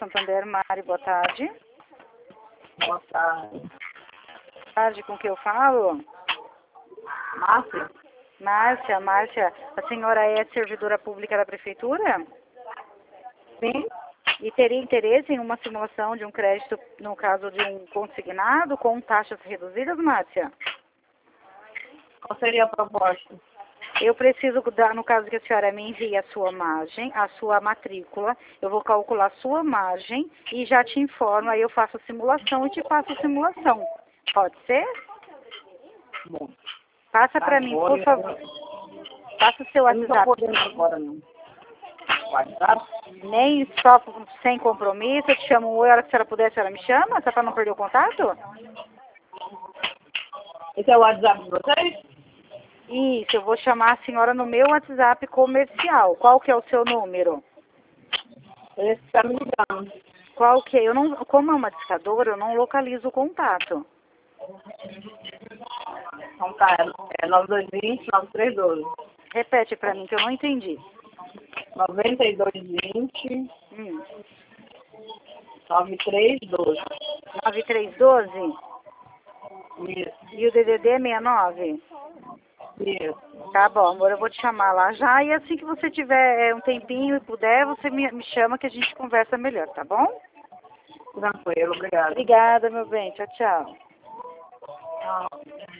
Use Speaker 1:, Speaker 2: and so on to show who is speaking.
Speaker 1: Santander. Mari, boa tarde.
Speaker 2: Boa tarde.
Speaker 1: Boa tarde, com quem eu falo?
Speaker 2: Márcia?
Speaker 1: Márcia, a senhora é servidora pública da prefeitura?
Speaker 2: Sim.
Speaker 1: E teria interesse em uma simulação de um crédito, no caso de um consignado, com taxas reduzidas, Márcia?
Speaker 2: Qual seria a proposta?
Speaker 1: Eu preciso, no caso que a senhora me envie a sua margem, a sua matrícula, eu vou calcular a sua margem e já te informo, aí eu faço a simulação e te passo a simulação. Pode ser?
Speaker 2: Bom.
Speaker 1: Passa para mim, por favor. Passa o seu
Speaker 2: Eu não estou
Speaker 1: WhatsApp.
Speaker 2: podendo agora, não. WhatsApp?
Speaker 1: Nem só sem compromisso, eu te chamo, a hora que a senhora puder, a senhora me chama, só para não perder o contato?
Speaker 2: Esse é o WhatsApp de vocês?
Speaker 1: Isso, eu vou chamar a senhora no meu WhatsApp comercial. Qual que é o seu número?
Speaker 2: Esse está me ligando.
Speaker 1: Qual que é? Eu não, como é uma discadora, eu não localizo o contato.
Speaker 2: Então tá, é 9220-9312.
Speaker 1: Repete para mim que eu não entendi.
Speaker 2: 9220-9312.
Speaker 1: 9312?
Speaker 2: Isso,
Speaker 1: E o DDD é 69?
Speaker 2: isso.
Speaker 1: Tá bom, amor, eu vou te chamar lá já. E assim que você tiver um tempinho e puder, você me chama que a gente conversa melhor, tá bom?
Speaker 2: Tranquilo, obrigado.
Speaker 1: Obrigada, meu bem. Tchau, tchau.
Speaker 2: Tchau.